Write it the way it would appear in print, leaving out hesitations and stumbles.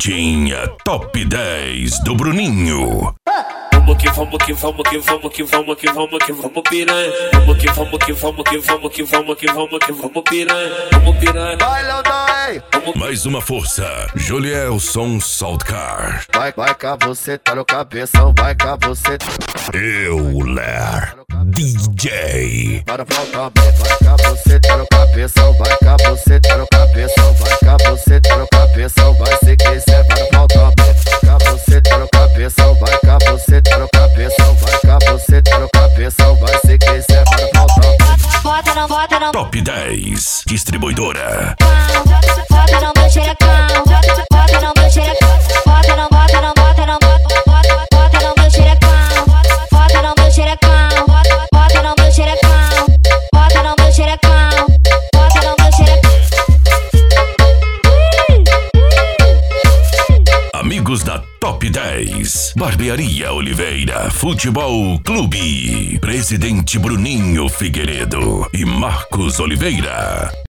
Paradinha Top 10 do Bruninho. Vamos que vamos que vamos que vamos que vamos que vamos que vamos piranha. Vamos que vamos que vamos que vamos que vamos que vamos que vamos piranha. Vamos piranha. Vai, Leodai! Mais uma força, Julielson Saltcar. Vai cá, você tá no cabeção. Vai cá, você Euler DJ. para voltar bem. Vai cá, você tá no cabeção. Vai cá, você tá no cabeção. Vai cá, você tá no cabeção. Vai se quiser, para voltar bem. Vai cá, você tá no cabeção. Vai cá, você tá no cabeção. Vai cá, você tá no cabeção. Vai se quiser, para voltar bem. Bota não, bota não. Top 10 Distribuidora. Bota não, meu xerecão. Bota não, meu xerecão. Bota não, bota não, bota não, bota não, meu xerecão. Bota não, meu xerecão. Bota não, meu xerecão. Bota não, meu xerecão. Bota não, meu xerecão. Amigos da Top 10, Barbearia Oliveira Futebol Clube, Presidente Bruninho Figueiredo e Marcos Oliveira.